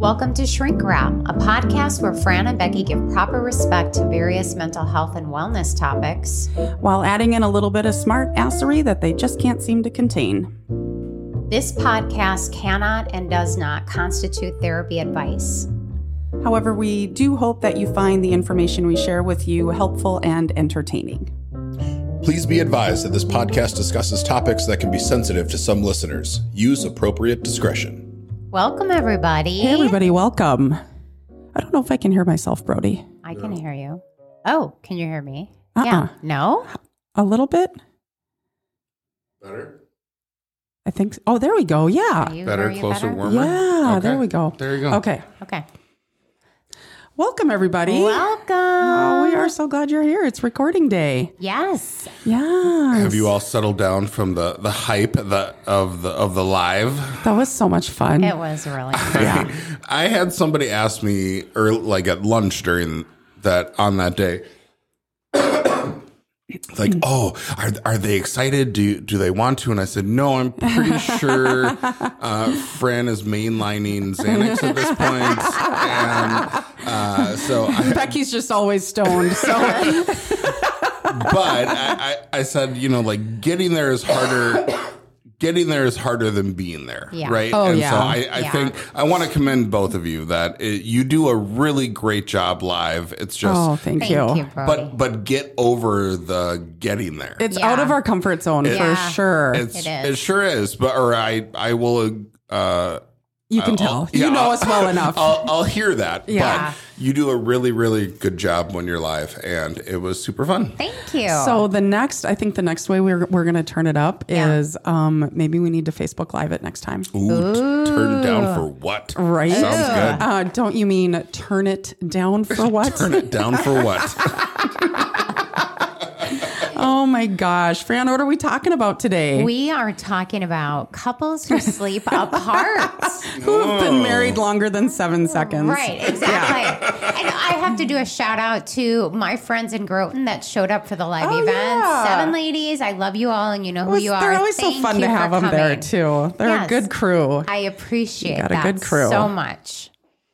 Welcome to Shrink Wrap, a podcast where Fran and Becky give proper respect to various mental health and wellness topics, while adding in a little bit of smart assery that they just can't seem to contain. This podcast cannot and does not constitute therapy advice. However, we do hope that you find the information we share with you helpful and entertaining. Please be advised that this podcast discusses topics that can be sensitive to some listeners. Use appropriate discretion. Welcome, everybody. Hey, everybody, welcome. I don't know if I can hear myself, Brody. I can hear you. Oh, can you hear me? Uh-uh. Yeah. No? A little bit? Better? I think so. Oh, there we go. Yeah. Better, closer, warmer? Yeah, Okay. there we go. There you go. Okay. Okay. Welcome, everybody. Welcome. Oh, we are so glad you're here. It's recording day. Yes. Yeah. Have you all settled down from the hype of the live? That was so much fun. It was really Yeah. I had somebody ask me, or like at lunch during that on that day, like, oh, are they excited? Do they want to? And I said, no, I'm pretty sure Fran is mainlining Xanax at this point. And so Becky's just always stoned. So but I said, like getting there is harder. Getting there is harder than being there, Yeah. right? Oh, and yeah. so I think I want to commend both of you that you do a really great job live. It's just, thank Thank you, Brody. but get over the getting there. it's Yeah. out of our comfort zone Yeah. for sure. It sure is. But I will. You can tell. You know us well enough. I'll hear that. Yeah. But you do a really, really good job when you're live, and it was super fun. Thank you. So I think the next way we're going to turn it up is maybe we need to Facebook Live it next time. Ooh, turn down for what? Right? Sounds good. Don't you mean turn it down for what? Turn it down for what? Oh my gosh. Fran, what are we talking about today? we are talking about couples who sleep apart. Who've been married longer than 7 seconds. Right, exactly. And I have to do a shout out to my friends in Groton that showed up for the live event. yeah. 7 ladies, I love you all, and you know who you are. They're always so Thank fun you to for have them there coming. too. They're Yes. a good crew. I appreciate got a that good crew. so much.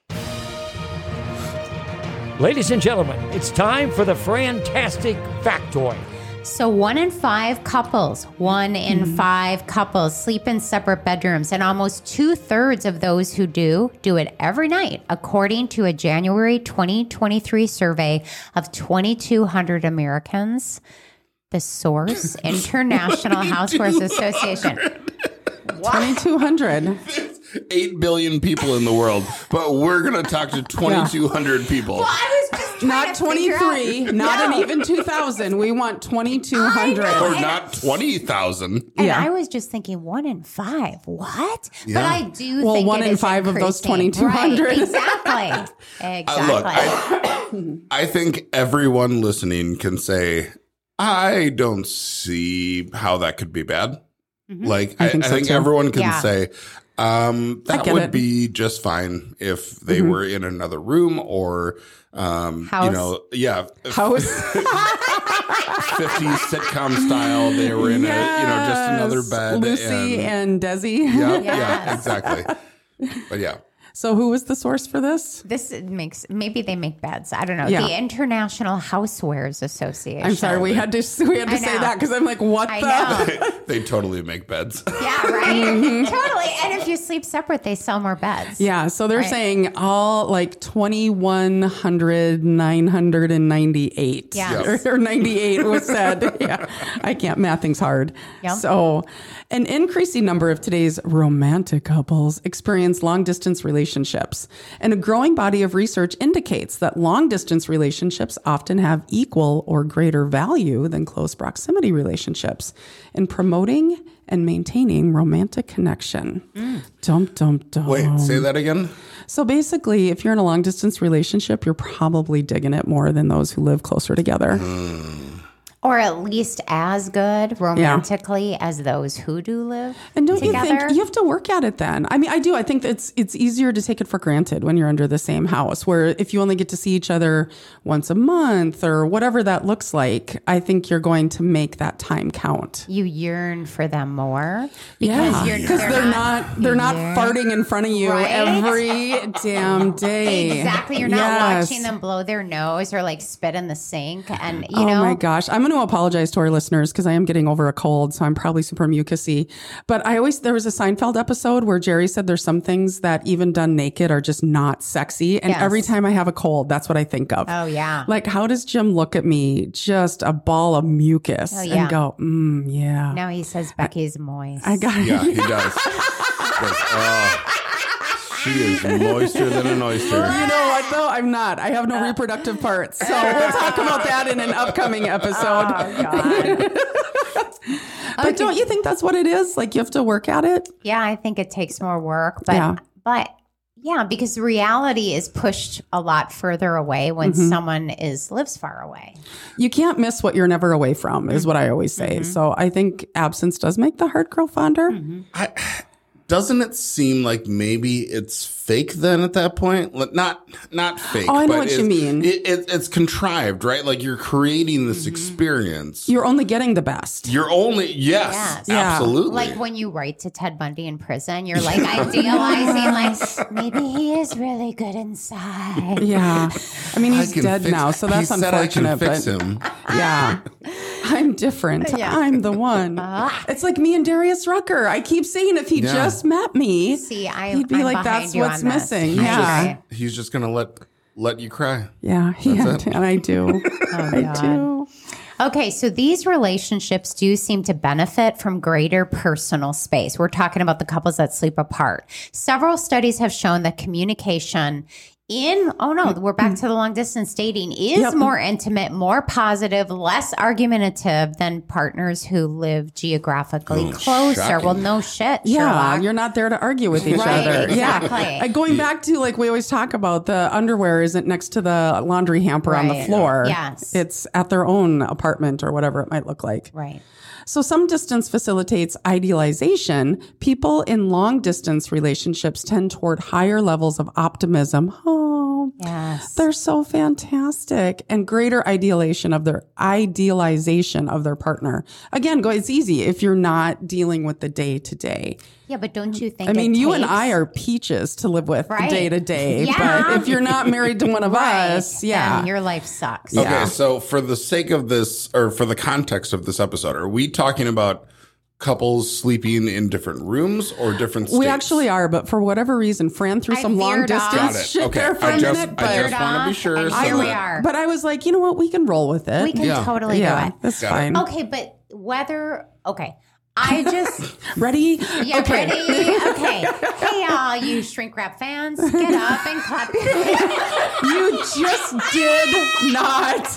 Ladies and gentlemen, it's time for the Fantastic Factoid. So 1 in 5 couples sleep in separate bedrooms, and almost 2/3 of those who do it every night, according to a January 2023 survey of 2,200 Americans. The source, International Housewares Association. 2,200. 8 billion people in the world, but we're going to talk to 2,200 people. Well, I was just trying Not to figure 23, out- not No. an even 2,000. We want 2,200. I know. Or not 20,000. And Yeah. I was just thinking 1 in 5. What? Yeah. But I do Well, think 1 it in is 5 of those increasing. 2,200. Right, exactly. Exactly. Look, I think everyone listening can say, I don't see how that could be bad. Like, I think think, so, too. everyone can Yeah. say, that get would it. be just fine if they were in another room or, House. 50s sitcom style. They were in just another bed. Lucy and Desi. Yeah, Yes. yeah, exactly. But yeah. So who was the source for this? This makes, maybe they make beds. I don't know. Yeah. The International Housewares Association. I'm sorry, we had to say I that because I'm like, what I the? know. They totally make beds. Yeah, right? Totally. And if you sleep separate, they sell more beds. Yeah, so they're Right. saying all like 2,998. Yes. Or 98 was said. Yeah, I can't, mathing's hard. Yep. So an increasing number of today's romantic couples experience long distance relationships. And a growing body of research indicates that long distance relationships often have equal or greater value than close proximity relationships in promoting and maintaining romantic connection. Dum, dum, dum. Wait, say that again? So basically, if you're in a long distance relationship, you're probably digging it more than those who live closer together. Or at least as good romantically as those who do live And don't together. you think you have to work at it then? I mean, I do. I think that it's easier to take it for granted when you're under the same house, where if you only get to see each other once a month or whatever that looks like, I think you're going to make that time count. You yearn for them more Yeah, because they're not Yeah. farting in front of you Right? every damn day. Exactly. You're not Yes. watching them blow their nose or like spit in the sink. And, you Oh know, my gosh. I'm going to apologize to our listeners because I am getting over a cold. So I'm probably super mucusy. But there was a Seinfeld episode where Jerry said there's some things that even done naked are just not sexy. And Yes. every time I have a cold, that's what I think of. Oh, yeah. Like, how does Jim look at me, just a ball of mucus, Oh, yeah. and go, yeah. Now he says Becky's moist. I got it. Yeah, he does. She is moister than an oyster. You know what, though? I'm not. I have no reproductive parts. So we'll talk about that in an upcoming episode. Oh, God. But don't you think that's what it is? Like, you have to work at it? Yeah, I think it takes more work. But yeah, because reality is pushed a lot further away when someone lives far away. You can't miss what you're never away from, is what I always say. So I think absence does make the heart grow fonder. Doesn't it seem like maybe it's fake then at that point? Like, not fake. Oh, I know but what you mean. It's contrived, right? Like you're creating this experience. You're only getting the best. You're only Yes. Yeah. absolutely. Like when you write to Ted Bundy in prison, you're like idealizing, like maybe he is really good inside. Yeah. I mean, he's I can dead fix- now, so that's he said I can unfortunate. fix but him. yeah, I'm different. Yeah. I'm the one. It's like me and Darius Rucker. I keep saying if he Yeah. just met me, See, he'd be I'm like, behind that's you what's on this. missing. I Yeah. agree. He's just gonna let you cry. Yeah. That's it. And I do. I God. do. Okay, so these relationships do seem to benefit from greater personal space. We're talking about the couples that sleep apart. Several studies have shown that communication we're back to the long distance dating is more intimate, more positive, less argumentative than partners who live geographically closer. shocking. Well, no shit. Yeah, Sherlock. you're not there to argue with each Right, other. exactly. Yeah. Going back to like we always talk about, the underwear isn't next to the laundry hamper on the Right. floor. Yes. It's at their own apartment or whatever it might look like. Right. So some distance facilitates idealization. People in long distance relationships tend toward higher levels of optimism. Oh, Yes. they're so fantastic, and greater idealization of their partner. Again, it's easy if you're not dealing with the day to day. Yeah, but don't you think I mean, it you and takes- I are peaches to live with Right. day to day. Yeah. But if you're not married to one of Right. us, yeah. Then your life sucks. Yeah. Okay, so for the sake of this, or for the context of this episode, are we talking about couples sleeping in different rooms or different states? We actually are, but for whatever reason, Fran threw I some long veered off. distance Got it. shit Okay, there for I a just- minute. I But just want to be sure. And so here we that- are. But I was like, you know what? We can roll with it. We can Yeah. totally do yeah, it. that's Got it. fine. Okay, but I just Ready? yeah, Okay. ready? Okay. Hey, all you shrink wrap fans, get up and clap your hands. You just did not.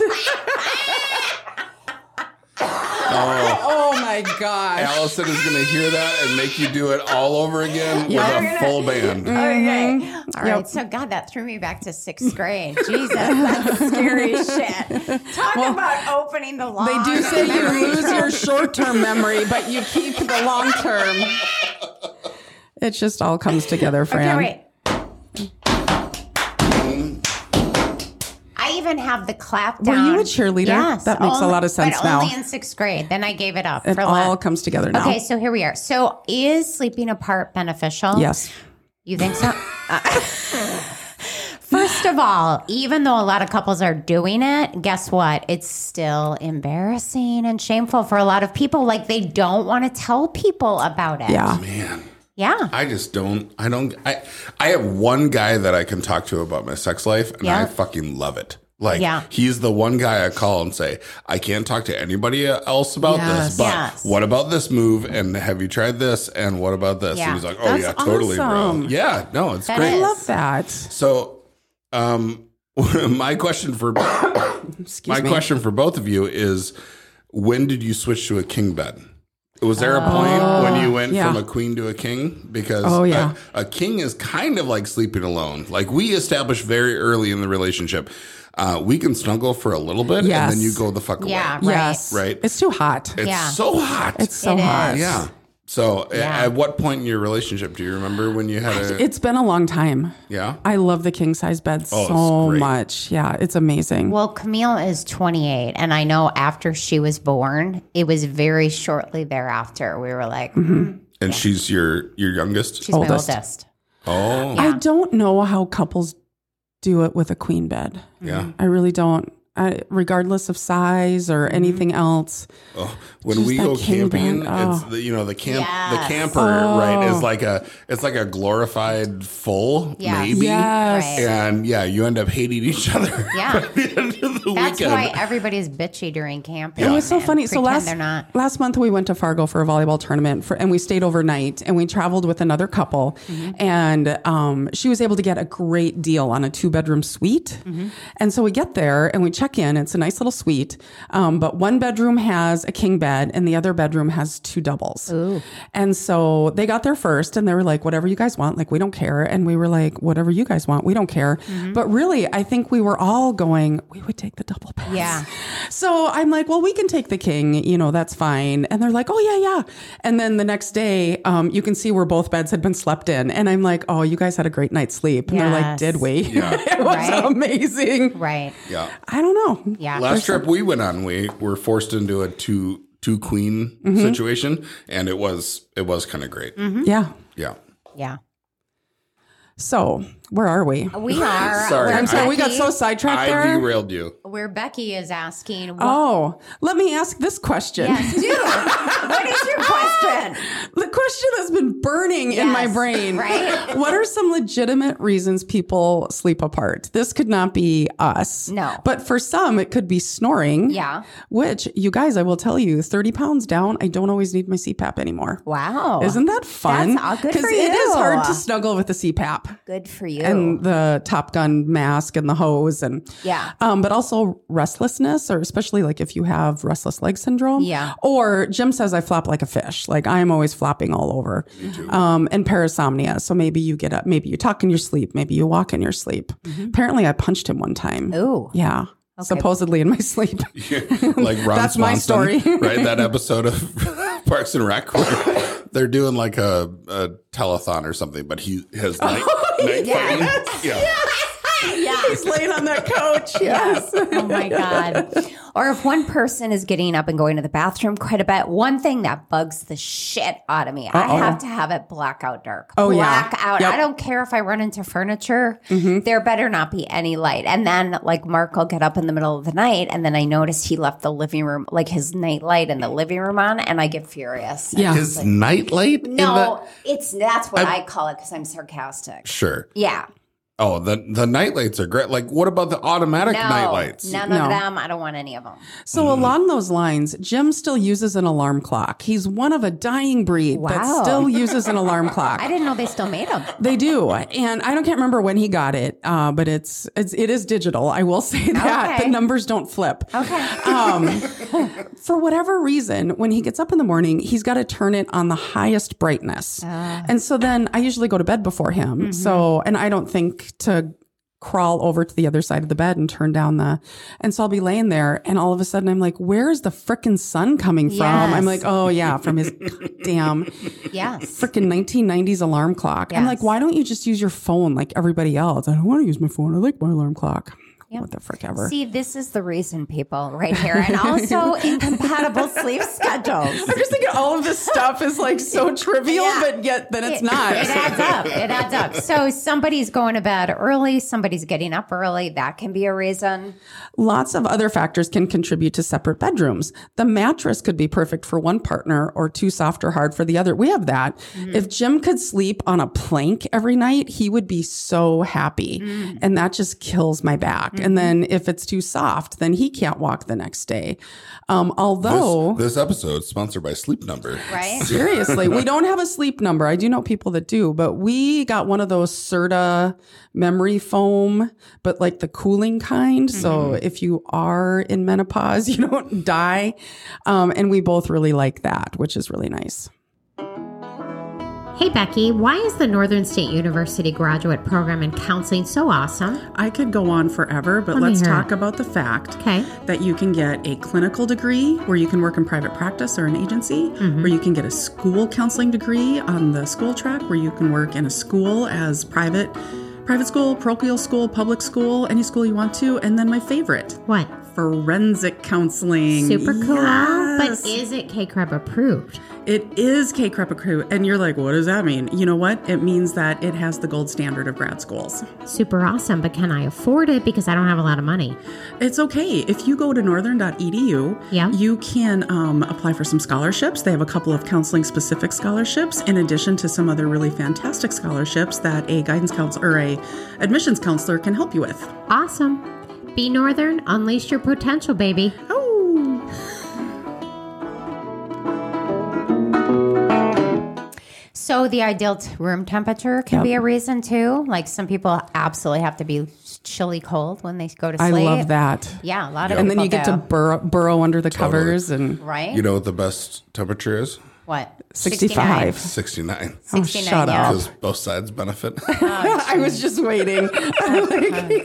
Oh my gosh. Allison is going to hear that and make you do it all over again with Yep. a full band. Okay. All right. Yep. So, God, that threw me back to sixth grade. Jesus, that's scary as shit. Talk about opening the long. They do say you lose your short-term memory, but you keep the long-term. It just all comes together, Fran. Okay, wait. I even have the clap Were down. you a cheerleader? Yes. That makes a lot of sense but now. only in sixth grade. Then I gave it up It for all less. comes together now. Okay, so here we are. So is sleeping apart beneficial? Yes. You think so? First of all, even though a lot of couples are doing it, guess what? It's still embarrassing and shameful for a lot of people. Like they don't want to tell people about it. Yeah. Man, Yeah. I just don't. I have one guy that I can talk to about my sex life, and Yeah. I fucking love it. Like, Yeah. he's the one guy I call and say, I can't talk to anybody else about Yes. this, but Yes. what about this move? And have you tried this? And what about this? Yeah. And he's like, oh, That's yeah, totally, awesome. bro. Yeah, no, it's That great. I is. love that. So, my question for question for both of you is, when did you switch to a king bed? Was there a point when you went yeah. from a queen to a king? Because yeah. a king is kind of like sleeping alone. Like we established very early in the relationship, we can snuggle for a little bit Yes. and then you go the fuck away. Yeah, right. Yes. Right. It's too hot. It's Yeah. so hot. It's so It hot. is. yeah. So Yeah. at what point in your relationship do you remember when you had a It's been a long time. yeah? I love the king size bed Oh, it's so great. much. Yeah, it's amazing. Well, Camille is 28, and I know after she was born, it was very shortly thereafter. We were like, And she's your youngest? she's Oldest. my oldest. Oh. I don't know how couples do it with a queen bed. Yeah. I really don't. Regardless of size or anything else. Oh, when Just we that go king camping, bed. it's the camp the Yes. camper, right, is like a glorified full, Yes. maybe. Yes. Right. And yeah, you end up hating each other Yeah. by the end of the That's weekend. why everybody's bitchy during camping. It was so and funny. So pretend they're not. last month we went to Fargo for a volleyball tournament and we stayed overnight and we traveled with another couple and she was able to get a great deal on a 2-bedroom suite. And so we get there and we check in. It's a nice little suite. But one bedroom has a king bed and the other bedroom has 2 doubles. Ooh. And so they got there first and they were like, whatever you guys want, like, we don't care. And we were like, whatever you guys want, we don't care. But really, I think we were all going, we would take the double beds. Yeah. So I'm like, well, we can take the king, that's fine. And they're like, oh yeah. And then the next day, you can see where both beds had been slept in. And I'm like, oh, you guys had a great night's sleep. And they're like, Yes. did we? Yeah. It was Right. amazing. Right. Yeah. I don't know. Yeah. Last trip we went on, we were forced into a two queen situation, and it was kind of great. Yeah. Yeah. Yeah. So where are we? We are. Sorry. I'm sorry, we got Becky- so sidetracked I there. derailed you. Where Becky is asking, Oh, let me ask this question. yes, do. What is your question? The question that's been burning in my Yes, brain. right? What are some legitimate reasons people sleep apart? This could not be us. No. But for some, it could be snoring. Yeah. Which, you guys, I will tell you, 30 pounds down, I don't always need my CPAP anymore. Wow. Isn't that fun? That's all good for it is you. hard to snuggle with the CPAP. Good for you. And the Top Gun mask and the hose and Yeah. but also restlessness, or especially like if you have restless leg syndrome. Yeah. Or Jim says I flop like a fish. Like I'm always flopping all over. And parasomnia. So maybe you get up, maybe you talk in your sleep, maybe you walk in your sleep. Apparently I punched him one time. Ooh. Yeah. Supposedly in my sleep. Like Ron That's my Swanson, story. right? That episode of Parks and Rec where they're doing like a telethon or something, but he has night fighting. Yeah. He's laying on that couch. Yes. Oh my God. Or if one person is getting up and going to the bathroom quite a bit, one thing that bugs the shit out of me, I have to have it blackout dark. Oh, yeah. Blackout. Yep. I don't care if I run into furniture. There better not be any light. And then like Mark will get up in the middle of the night and then I notice he left the living room, like his night light in the living room on, and I get furious. Yeah. His night light? No, that's what I call it because I'm sarcastic. Sure. Yeah. Oh, the night lights are great. Like, what about the automatic night lights? None No. of them. I don't want any of them. So along those lines, Jim still uses an alarm clock. He's one of a dying breed that Wow. still uses an alarm clock. I didn't know they still made them. They do, and I can't remember when he got it, but it is digital. I will say that Okay. the numbers don't flip. Okay. For whatever reason, when he gets up in the morning, he's got to turn it on the highest brightness, and so then I usually go to bed before him. So, and I don't think to crawl over to the other side of the bed and turn down and so I'll be laying there and all of a sudden I'm like, where is the frickin' sun coming from? Yes. I'm like, oh yeah, from his damn Yes. freaking 1990s alarm clock. I'm Yes. like, why don't you just use your phone like everybody else? I don't want to use my phone. I like my alarm clock. What the frick ever. See, this is the reason, people, right here. And also incompatible sleep schedules. I'm just thinking all of this stuff is like so trivial, Yeah. but yet then it's not. It adds up. It adds up. So somebody's going to bed early, somebody's getting up early. That can be a reason. Lots of other factors can contribute to separate bedrooms. The mattress could be perfect for one partner or too soft or hard for the other. We have that. If Jim could sleep on a plank every night, he would be so happy. And that just kills my back. And then if it's too soft, then he can't walk the next day. Although This episode is sponsored by Sleep Number. Right? seriously, we don't have a sleep number. I do know people that do, but we got one of those Serta memory foam, but like the cooling kind. So if you are in menopause, you don't die. And we both really like that, which is really nice. Hey, Becky, why is the Northern State University graduate program in counseling so awesome? I could go on forever, but Let me let's hear talk it. about the fact Okay. that you can get a clinical degree where you can work in private practice or an agency, where you can get a school counseling degree on the school track, where you can work in a school as private school, parochial school, public school, any school you want to. And then my favorite, What? forensic counseling. Super cool. Yes. But is it K-CREB approved? It is K-CREP approved. And you're like, what does that mean? You know what? It means that it has the gold standard of grad schools. Super awesome, but can I afford it because I don't have a lot of money? It's okay. If you go to northern.edu, Yeah. you can apply for some scholarships. They have a couple of counseling specific scholarships in addition to some other really fantastic scholarships that a guidance counselor or a admissions counselor can help you with. Awesome. Be Northern, unleash your potential, baby. Oh. So the ideal room temperature can be a reason too. Like some people absolutely have to be chilly cold when they go to sleep. I love that. Yeah, a lot of And people then you get to burrow under the covers and right? You know what the best temperature is? What? 65. 69. 69, shut yeah. up. Because both sides benefit. I was just waiting. He thinks he's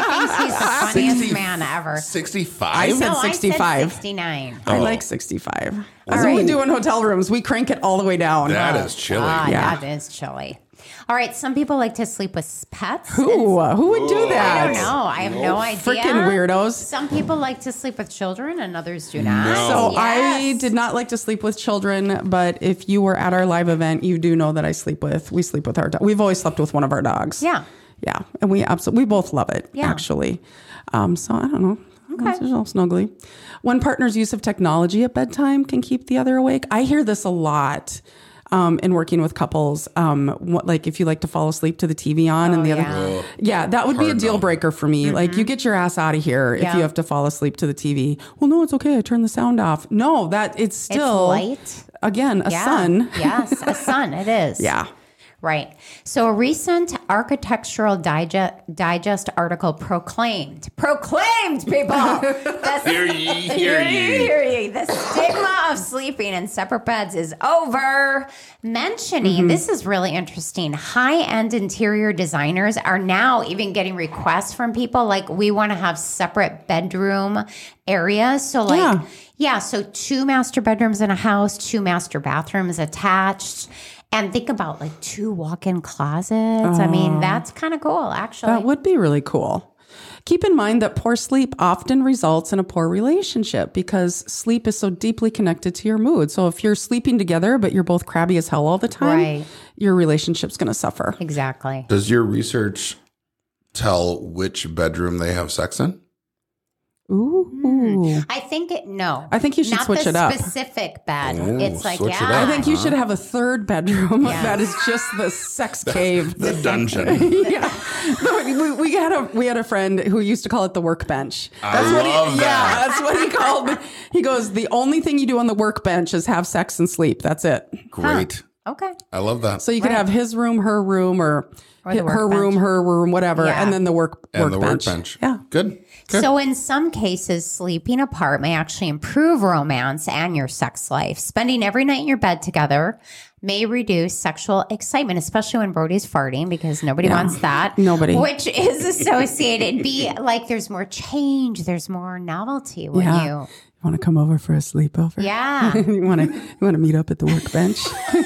the funniest man ever. 65? I said No, 65. I said 69. I Oh. like 65. That's what we do in hotel rooms. We crank it all the way down. That is chilly. Yeah. That is chilly. All right, some people like to sleep with pets. Who would do that? I don't know. I have no idea. Freaking weirdos. Some people like to sleep with children and others do not. No. So I Yes. did not like to sleep with children, but if you were at our live event, you do know that we sleep with our dog. We've always slept with one of our dogs. Yeah. Yeah. And we both love it, Yeah. actually. So I don't know. Okay. It's all snuggly. One partner's use of technology at bedtime can keep the other awake. I hear this a lot. In working with couples, like if you like to fall asleep to the TV on and the other, that would be a Hard deal no. breaker for me. Like you get your ass out of here if Yeah. you have to fall asleep to the TV. Well, no, it's okay. I turn the sound off. No, it's still light. again a Yeah. sun. Yes, a sun. It is. Yeah. Right. So a recent Architectural Digest article proclaimed, people, Hear ye, hear ye. hear ye. The stigma of sleeping in separate beds is over. Mentioning, this is really interesting, high-end interior designers are now even getting requests from people like, we want to have separate bedroom areas. So like, so 2 master bedrooms in a house, 2 master bathrooms attached. And think about like 2 walk-in closets. I mean, that's kind of cool, actually. That would be really cool. Keep in mind that poor sleep often results in a poor relationship because sleep is so deeply connected to your mood. So if you're sleeping together, but you're both crabby as hell all the time, Right. your relationship's going to suffer. Exactly. Does your research tell which bedroom they have sex in? Ooh. I think I think you should not switch the it up. specific bed. Ooh, It's like, switch it yeah. up. I think you should have a third bedroom Yeah. that is just the sex cave. The dungeon. Yeah, we had a friend who used to call it the workbench. I love that. Yeah, that's what he called it. He goes, the only thing you do on the workbench is have sex and sleep. That's it. Great. Okay. I love that. So you could have his room, her room, or Or the her workbench. room, her room, whatever, Yeah. and then the workbench. the workbench. Yeah. Good. So in some cases, sleeping apart may actually improve romance and your sex life. Spending every night in your bed together may reduce sexual excitement, especially when Brody's farting, because nobody wants that. Nobody. Which is associated. There's more change. There's more novelty when Yeah. you. You want to come over for a sleepover? Yeah. you want to meet up at the workbench?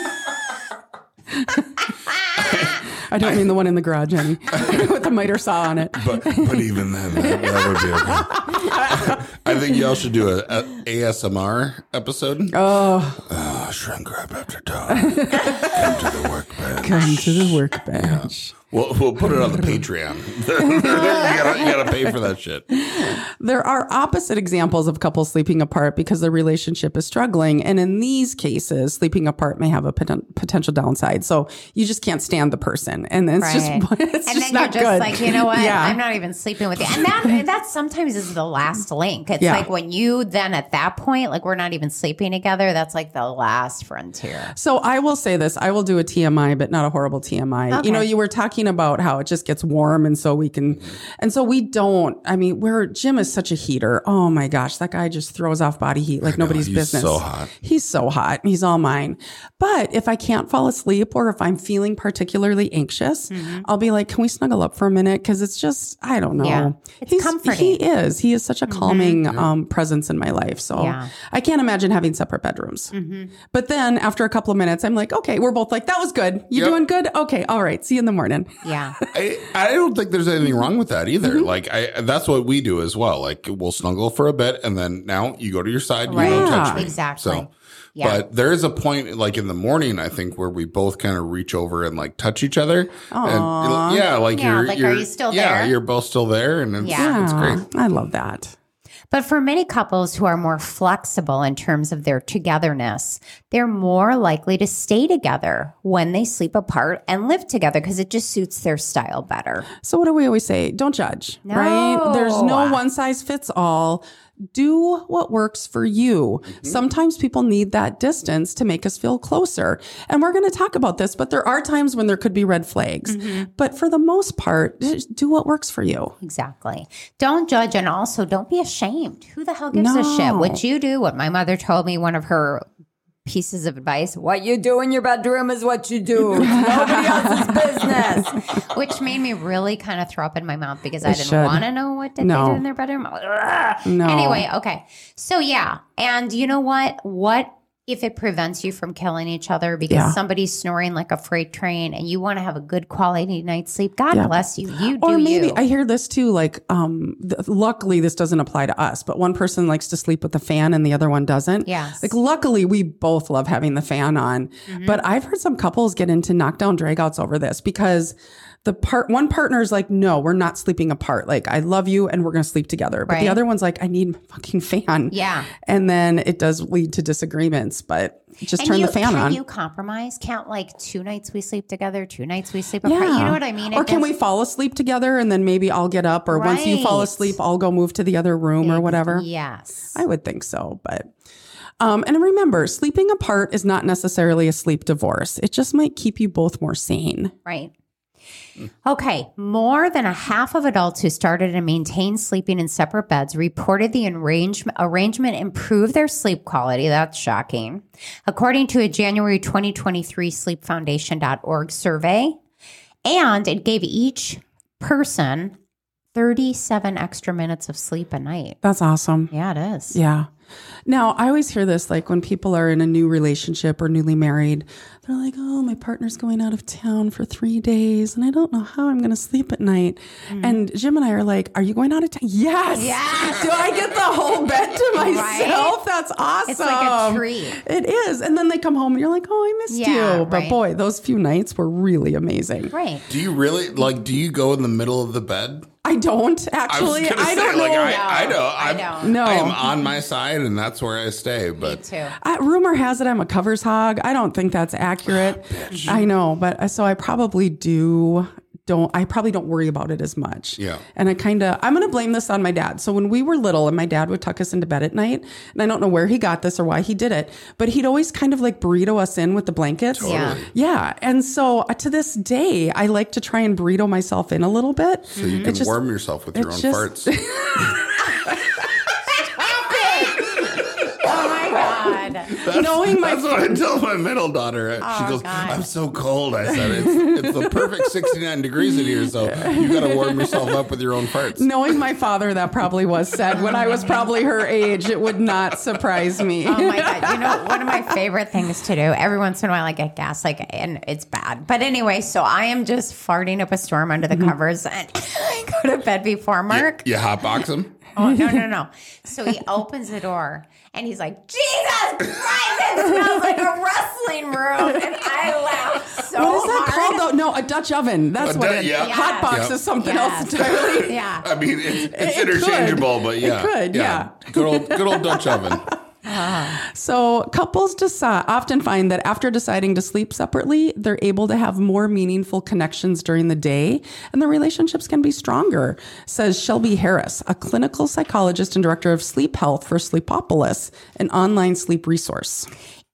I don't mean the one in the garage, honey, with the miter saw on it. But even then, that would be okay. I think y'all should do a ASMR episode. Oh, shrink wrap after dark. Come to the workbench. Come to the workbench. We'll put it on the Patreon. you gotta pay for that shit. There are opposite examples of couples sleeping apart because the relationship is struggling. And in these cases, sleeping apart may have a potential downside. So you just can't stand the person. And it's Right. just And just then not you're just good. like, you know what? Yeah. I'm not even sleeping with you. And that sometimes is the last link. It's Yeah. like when you then at that point, like we're not even sleeping together, that's like the last frontier. So I will say this. I will do a TMI, but not a horrible TMI. Okay. You know, you were talking talking about how it just gets warm. And so we don't, I mean, where Jim is such a heater. Oh my gosh, that guy just throws off body heat like nobody's business. So hot. He's so hot. He's all mine. But if I can't fall asleep or if I'm feeling particularly anxious, I'll be like, can we snuggle up for a minute? Cause it's just, I don't know. Yeah. It's comforting. He is such a calming presence in my life. So I can't imagine having separate bedrooms. But then after a couple of minutes, I'm like, okay, we're both like, that was good. You doing good? Okay. All right. See you in the morning. Yeah. I don't think there's anything wrong with that either. Like that's what we do as well. Like we'll snuggle for a bit and then now you go to your side, you don't touch me. Exactly. So, but there is a point like in the morning, I think, where we both kind of reach over and like touch each other. Aww. And you're, are you still there? Yeah, you're both still there and it's great. I love that. But for many couples who are more flexible in terms of their togetherness, they're more likely to stay together when they sleep apart and live together because it just suits their style better. So what do we always say? Don't judge, right? There's no one size fits all. Do what works for you. Sometimes people need that distance to make us feel closer. And we're going to talk about this, but there are times when there could be red flags. But for the most part, just do what works for you. Exactly. Don't judge and also don't be ashamed. Who the hell gives a shit? What you do, what my mother told me, one of her pieces of advice, what you do in your bedroom is what you do. It's nobody else's business. Which made me really kind of throw up in my mouth because I didn't want to know what they do in their bedroom. Anyway, okay. So yeah. And you know what? What if it prevents you from killing each other because somebody's snoring like a freight train and you want to have a good quality night's sleep? God bless you. You do. Or maybe I hear this too. Like, luckily this doesn't apply to us, but one person likes to sleep with the fan and the other one doesn't. Yes. Like, luckily we both love having the fan on, but I've heard some couples get into knockdown dragouts over this because one partner is like, no, we're not sleeping apart. Like, I love you and we're going to sleep together. But the other one's like, I need a fucking fan. Yeah. And then it does lead to disagreements, but just turn the fan on. Can you compromise? Can't like 2 nights we sleep together, 2 nights we sleep apart. You know what I mean? Or can we fall asleep together and then maybe I'll get up, or once you fall asleep, I'll go move to the other room or whatever. Yes. I would think so, but... and remember, sleeping apart is not necessarily a sleep divorce. It just might keep you both more sane. Right. Okay, more than a half of adults who started and maintained sleeping in separate beds reported the arrangement improved their sleep quality. That's shocking. According to a January 2023 sleepfoundation.org survey, and it gave each person 37 extra minutes of sleep a night. That's awesome. Yeah, it is. Yeah. Now, I always hear this, like when people are in a new relationship or newly married, they're like, oh, my partner's going out of town for 3 days and I don't know how I'm going to sleep at night. And Jim and I are like, are you going out of town? Yes. Yes. Do I get the whole bed to myself? Right? That's awesome. It's like a treat. It is. And then they come home and you're like, oh, I missed you. But boy, those few nights were really amazing. Right. Do you really, do you go in the middle of the bed? I don't actually. I don't know. I don't. No. I'm on my side and that's where I stay. But Me too. Rumor has it I'm a covers hog. I don't think that's accurate. I know, but so I probably don't worry about it as much. Yeah. And I'm going to blame this on my dad. So when we were little and my dad would tuck us into bed at night, and I don't know where he got this or why he did it, but he'd always kind of like burrito us in with the blankets. Totally. Yeah. Yeah. And so to this day, I like to try and burrito myself in a little bit. So you can warm yourself with your own farts. Oh my God. That's what I tell my middle daughter. She goes, I'm so cold. I said, it's the perfect 69 degrees in here, so you got to warm yourself up with your own farts. Knowing my father, that probably was said when I was probably her age. It would not surprise me. Oh my God. You know, one of my favorite things to do, every once in a while I get gas, and it's bad. But anyway, so I am just farting up a storm under the covers and I go to bed before Mark. You hotbox him? Oh, no. So he opens the door and he's like, Jesus Christ, it smells like a wrestling room. And I laugh so hard. What is that called though? No, a Dutch oven. That's what it is. Yeah. Hot box is something else entirely. Yeah. I mean, it's interchangeable, but yeah. It could, yeah. Good old Dutch oven. So couples often find that after deciding to sleep separately, they're able to have more meaningful connections during the day and the relationships can be stronger, says Shelby Harris, a clinical psychologist and director of sleep health for Sleepopolis, an online sleep resource.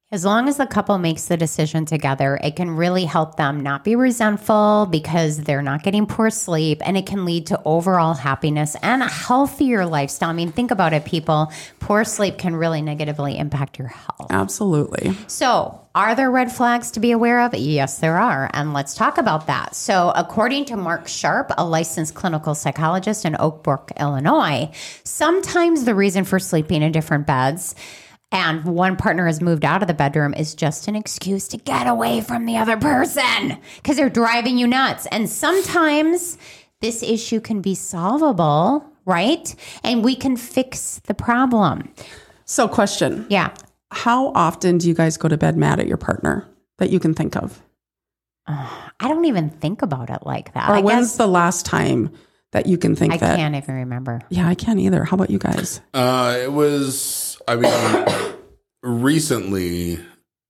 As long as the couple makes the decision together, it can really help them not be resentful because they're not getting poor sleep, and it can lead to overall happiness and a healthier lifestyle. I mean, think about it, people. Poor sleep can really negatively impact your health. Absolutely. So, are there red flags to be aware of? Yes, there are. And let's talk about that. So, according to Mark Sharp, a licensed clinical psychologist in Oak Brook, Illinois, sometimes the reason for sleeping in different beds and one partner has moved out of the bedroom is just an excuse to get away from the other person because they're driving you nuts. And sometimes this issue can be solvable, right? And we can fix the problem. So, question. Yeah. How often do you guys go to bed mad at your partner that you can think of? I don't even think about it like that. Or when's the last time that you can think that? I can't even remember. Yeah, I can't either. How about you guys? It was, I mean, recently,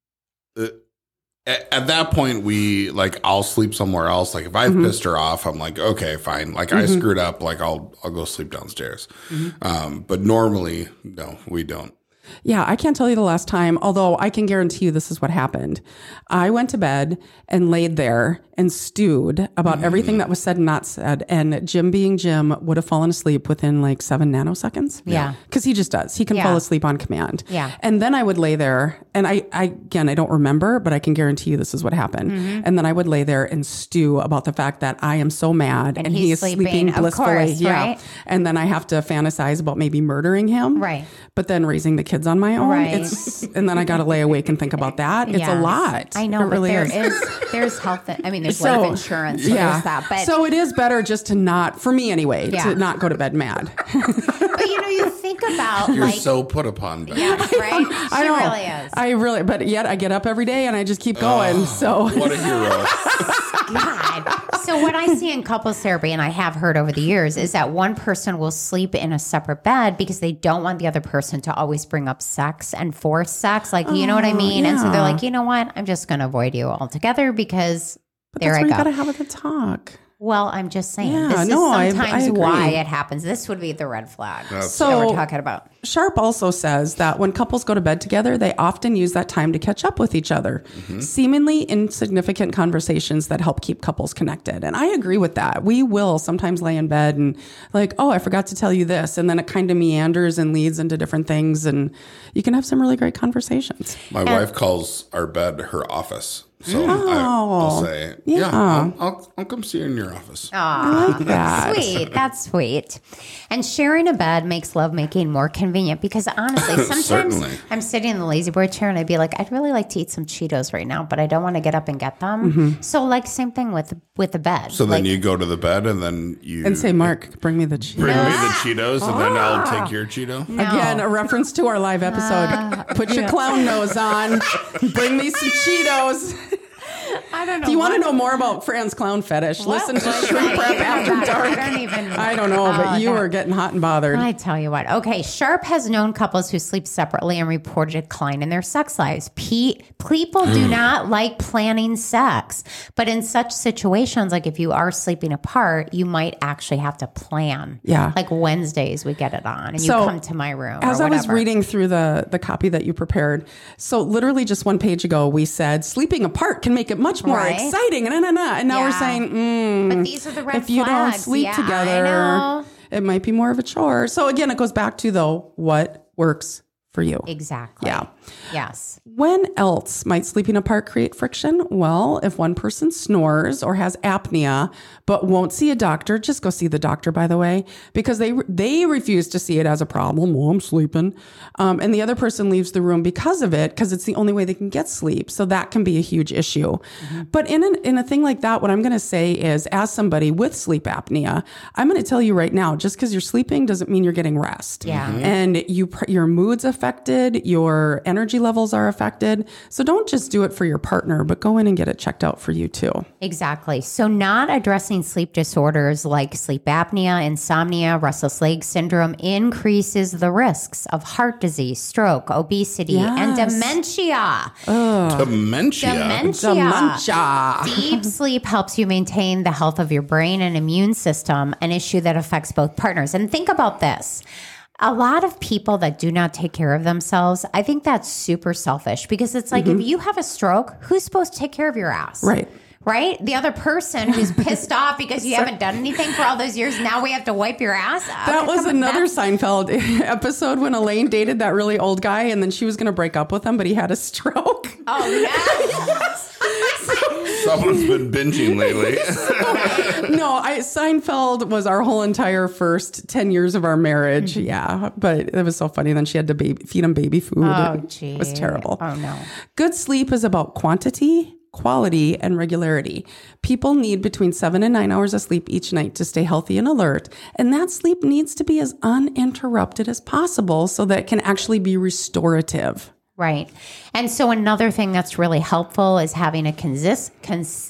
at that point, I'll sleep somewhere else. Like if I've pissed her off, I'm like, okay, fine. Like I screwed up. Like I'll go sleep downstairs. But normally, no, we don't. Yeah, I can't tell you the last time, although I can guarantee you this is what happened. I went to bed and laid there and stewed about everything that was said and not said. And Jim being Jim would have fallen asleep within like 7 nanoseconds. Yeah. Because he just does. He can fall asleep on command. Yeah. And then I would lay there and I don't remember, but I can guarantee you this is what happened. And then I would lay there and stew about the fact that I am so mad and he is sleeping blissfully. Course, right? And then I have to fantasize about maybe murdering him. Right. But then raising the kids on my own. Right. And then I got to lay awake and think about that. It's a lot. I know, it really but there's health. I mean, there's life insurance. So there's that. But so it is better just to not, for me anyway, to not go to bed mad. But you think about You're so put upon, Ben. Yeah, right. I know. Really is. I really, but yet I get up every day and I just keep going. So what a hero. God. So what I see in couples therapy, and I have heard over the years, is that one person will sleep in a separate bed because they don't want the other person to always bring up sex and force sex. Like, you know what I mean? Yeah. And so they're like, you know what? I'm just going to avoid you altogether because there I that's where go. you got to have a talk. Well, I'm just saying. Yeah, this is I sometimes agree. why it happens. This would be the red flag that So we're talking about. Sharp also says that when couples go to bed together, they often use that time to catch up with each other. Seemingly insignificant conversations that help keep couples connected. And I agree with that. We will sometimes lay in bed and like, oh, I forgot to tell you this. And then it kind of meanders and leads into different things. And you can have some really great conversations. My wife calls our bed her office. So I'll say, I'll come see you in your office. I like that. Sweet. That's sweet. And sharing a bed makes lovemaking more convenient because honestly, sometimes Certainly. I'm sitting in the lazy boy chair and I'd be like, I'd really like to eat some Cheetos right now, but I don't want to get up and get them. So like same thing with the bed. So then Like, you go to the bed and then you And say, Mark, bring me the cheese. bring me the Cheetos and then I'll take your Cheeto. Again, a reference to our live episode. Put your clown nose on. Bring me some Cheetos. I don't know. Do you want to know more about Fran's clown fetish? Listen to Shrink Prep After Dark. I don't know, but you were getting hot and bothered. I tell you what. Okay, Sharp has known couples who sleep separately and reported a decline in their sex lives. People do not like planning sex, but in such situations, like if you are sleeping apart, you might actually have to plan. Yeah. Like Wednesdays, we get it on, and So, you come to my room. As or I was whatever. reading through the copy that you prepared, so literally just one page ago, we said sleeping apart can make it much more Right. exciting. And now we're saying, but these are the red if you flags. don't sleep Yeah, together, I know. it might be more of a chore. So again, it goes back to though, what works for you. Exactly. Yeah. Yes. When else might sleeping apart create friction? Well, if one person snores or has apnea but won't see a doctor, just go see the doctor, by the way, because they refuse to see it as a problem. Well, I'm sleeping. And the other person leaves the room because of it, because it's the only way they can get sleep. So that can be a huge issue. But in a thing like that, what I'm going to say is, as somebody with sleep apnea, I'm going to tell you right now, just because you're sleeping doesn't mean you're getting rest. Yeah. And your mood's affected, your energy levels are affected. So don't just do it for your partner, but go in and get it checked out for you too. Exactly. So not addressing sleep disorders like sleep apnea, insomnia, restless leg syndrome increases the risks of heart disease, stroke, obesity, and dementia. Dementia. Deep sleep helps you maintain the health of your brain and immune system, an issue that affects both partners. And think about this. a lot of people that do not take care of themselves, I think that's super selfish because it's like if you have a stroke, who's supposed to take care of your ass? Right? The other person who's pissed off because you haven't done anything for all those years, now we have to wipe your ass up. That was another Seinfeld episode when Elaine dated that really old guy and then she was going to break up with him, but he had a stroke. Oh, yes. Someone's been binging lately. No, Seinfeld was our whole entire first 10 years of our marriage. Yeah, but it was so funny. Then she had to feed him baby food. Oh, gee. It was terrible. Oh, no. Good sleep is about quantity, quality, and regularity. People need between 7 and 9 hours of sleep each night to stay healthy and alert. And that sleep needs to be as uninterrupted as possible so that it can actually be restorative. Right. And so another thing that's really helpful is having a consistent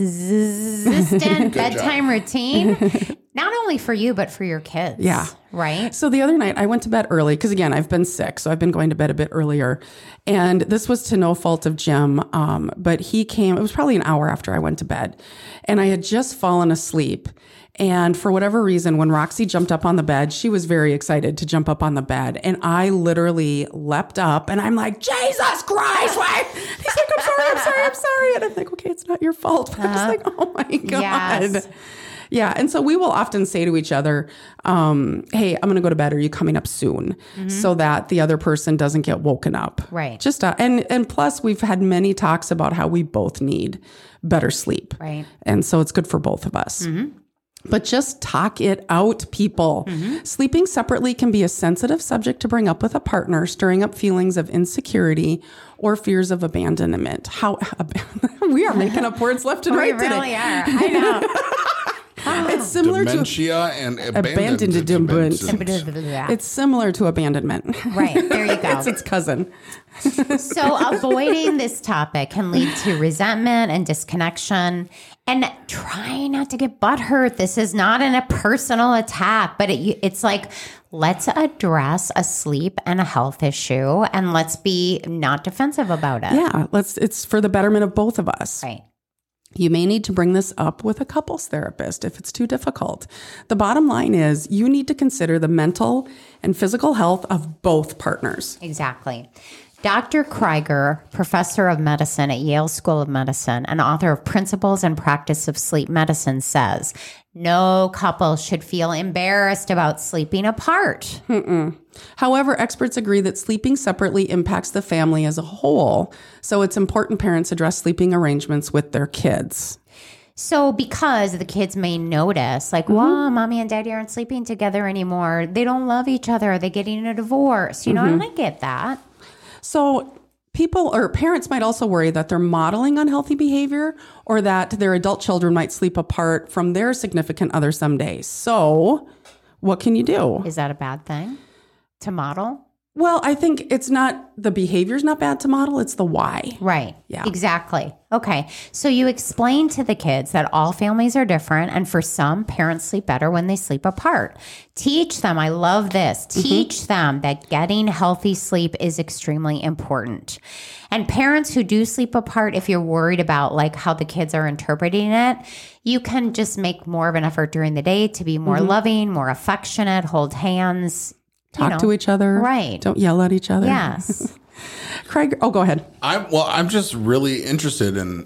bedtime routine, not only for you, but for your kids. Yeah. Right. So the other night I went to bed early because, again, I've been sick. So I've been going to bed a bit earlier. And this was to no fault of Jim. But he came, it was probably an hour after I went to bed. And I had just fallen asleep. And for whatever reason, when Roxy jumped up on the bed, she was very excited to jump up on the bed. And I literally leapt up and I'm like, Jesus Christ, what? He's like, I'm sorry. And I'm like, okay, it's not your fault. But I'm just like, oh my God. Yes. Yeah. And so we will often say to each other, hey, I'm going to go to bed. Are you coming up soon? So that the other person doesn't get woken up. Right. Just, and plus we've had many talks about how we both need better sleep. Right. And so it's good for both of us. But just talk it out, people. Sleeping separately can be a sensitive subject to bring up with a partner, stirring up feelings of insecurity or fears of abandonment. We are making up words left and right today. We really are. I know. It's similar Dementia and abandonment. It's similar to abandonment. Right. There you go. It's its cousin. So avoiding this topic can lead to resentment and disconnection. And try not to get butthurt. This is not a personal attack, but it's like, let's address a sleep and a health issue and let's be not defensive about it. Yeah, it's for the betterment of both of us. Right. You may need to bring this up with a couples therapist if it's too difficult. The bottom line is you need to consider the mental and physical health of both partners. Exactly. Dr. Krieger, professor of medicine at Yale School of Medicine and author of Principles and Practice of Sleep Medicine, says no couple should feel embarrassed about sleeping apart. However, experts agree that sleeping separately impacts the family as a whole, so it's important parents address sleeping arrangements with their kids. So because the kids may notice, like, well, mommy and daddy aren't sleeping together anymore. They don't love each other. Are they getting a divorce? You know, and I get that. So people or parents might also worry that they're modeling unhealthy behavior or that their adult children might sleep apart from their significant other someday. So what can you do? Is that a bad thing to model? Well, I think it's not, the behavior's not bad to model. It's the why. Right. Yeah. Exactly. Okay. So you explain to the kids that all families are different. And for some, parents sleep better when they sleep apart. Teach them. I love this. Teach them that getting healthy sleep is extremely important. And parents who do sleep apart, if you're worried about like how the kids are interpreting it, you can just make more of an effort during the day to be more loving, more affectionate, hold hands. Talk to each other. Right. Don't yell at each other. Yes. Craig, go ahead. I'm just really interested in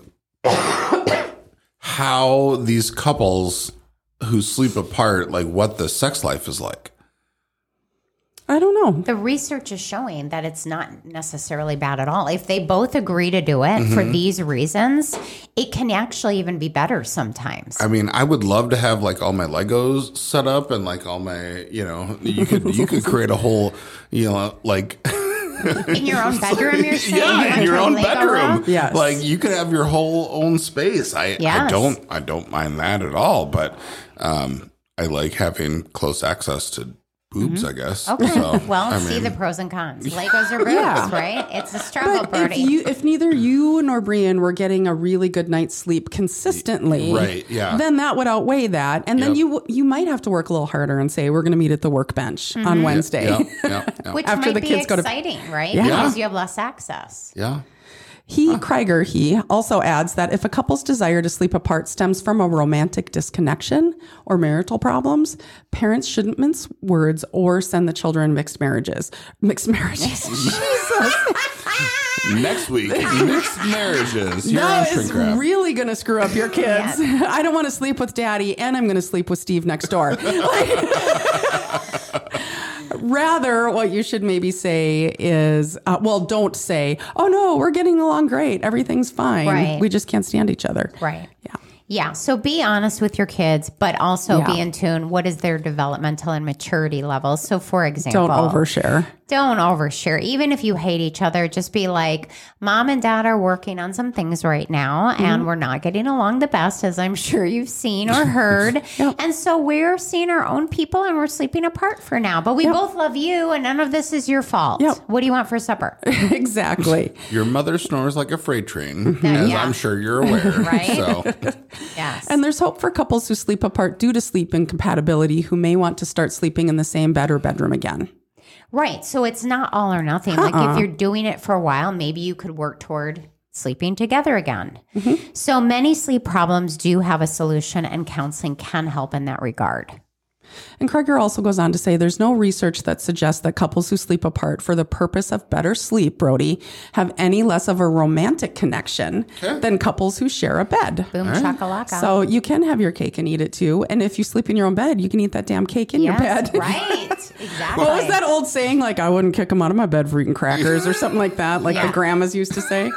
how these couples who sleep apart, like what the sex life is like. I don't know. The research is showing that it's not necessarily bad at all. If they both agree to do it for these reasons, it can actually even be better sometimes. I mean, I would love to have like all my Legos set up and like all my, you could create a whole, like in your own bedroom, you're saying? Yeah, in your own bedroom. Yes. Like you could have your whole own space. I don't mind that at all, but I like having close access to boobs, I guess. Okay. So, see the pros and cons. Legos or boobs, right? It's a struggle, but if neither you nor Brian were getting a really good night's sleep consistently, right? Yeah. Then that would outweigh that, and then you might have to work a little harder and say we're going to meet at the workbench on Wednesday, which after might the be kids exciting, right? Yeah. Because you have less access. Yeah. Krieger also adds that if a couple's desire to sleep apart stems from a romantic disconnection or marital problems, parents shouldn't mince words or send the children mixed marriages. Jesus. Next week, mixed marriages. You're on That shrink is wrap. really going to screw up your kids. I don't want to sleep with daddy and I'm going to sleep with Steve next door. Rather, what you should maybe say is, don't say, oh no, we're getting along great. Everything's fine. Right. We just can't stand each other. Right. Yeah. Yeah. So be honest with your kids, but also Yeah. be in tune. What is their developmental and maturity level? So, for example, Don't overshare. Don't overshare. Even if you hate each other, just be like, Mom and Dad are working on some things right now, and we're not getting along the best, as I'm sure you've seen or heard. And so we're seeing our own people and we're sleeping apart for now. But we both love you, and none of this is your fault. Yep. What do you want for supper? Exactly. Your mother snores like a freight train, Yeah. as I'm sure you're aware. Right? So, Yes. And there's hope for couples who sleep apart due to sleep incompatibility who may want to start sleeping in the same bed or bedroom again. Right. So it's not all or nothing. Like if you're doing it for a while, maybe you could work toward sleeping together again. So many sleep problems do have a solution, and counseling can help in that regard. And Krieger also goes on to say there's no research that suggests that couples who sleep apart for the purpose of better sleep, Brody, have any less of a romantic connection than couples who share a bed. Boom chakalaka. So you can have your cake and eat it too. And if you sleep in your own bed, you can eat that damn cake in your bed. Right. Exactly. What was that old saying? Like, I wouldn't kick them out of my bed for eating crackers or something like that. Like the grandmas used to say.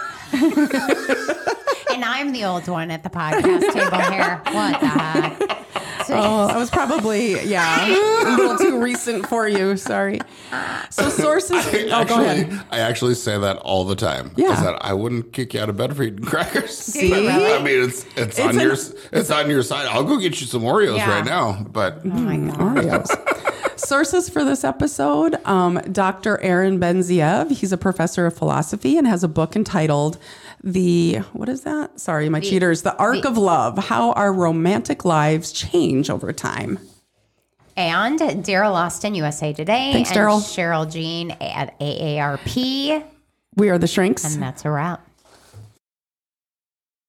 And I'm the old one at the podcast table here. What the heck? Oh, that was probably, a little too recent for you. Sorry. So sources. Go ahead. I actually say that all the time. Yeah. I said I wouldn't kick you out of bed for eating crackers. See? I mean, it's on your side. I'll go get you some Oreos right now. But Oreos. Sources for this episode, Dr. Aaron Benziev. He's a professor of philosophy and has a book entitled what is that? Sorry, my cheaters. The Arc of Love, How Our Romantic Lives Change Over Time. And Daryl Austin, USA Today. Thanks, and Daryl. Cheryl Jean at AARP. We are the Shrinks. And that's a wrap.